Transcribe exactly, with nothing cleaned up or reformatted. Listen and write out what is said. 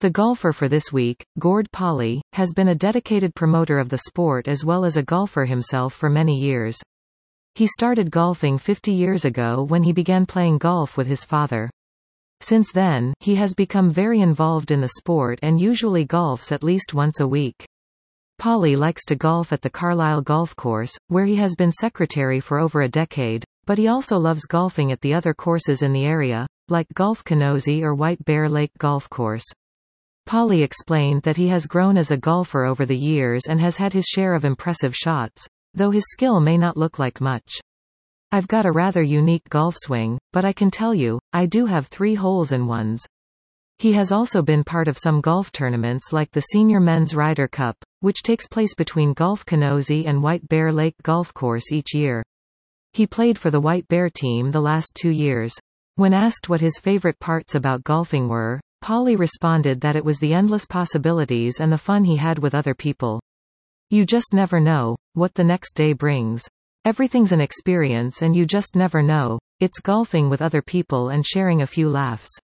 The golfer for this week, Gord Pauly, has been a dedicated promoter of the sport as well as a golfer himself for many years. He started golfing fifty years ago when he began playing golf with his father. Since then, he has become very involved in the sport and usually golfs at least once a week. Pauly likes to golf at the Carlisle Golf Course, where he has been secretary for over a decade, but he also loves golfing at the other courses in the area, like Golf Kenosi or White Bear Lake Golf Course. Pauly explained that he has grown as a golfer over the years and has had his share of impressive shots, though his skill may not look like much. I've got a rather unique golf swing, but I can tell you, I do have three holes in ones. He has also been part of some golf tournaments like the Senior Men's Ryder Cup, which takes place between Golf Kenosi and White Bear Lake Golf Course each year. He played for the White Bear team the last two years. When asked what his favorite parts about golfing were, Pauly responded that it was the endless possibilities and the fun he had with other people. You just never know what the next day brings. Everything's an experience and you just never know. It's golfing with other people and sharing a few laughs.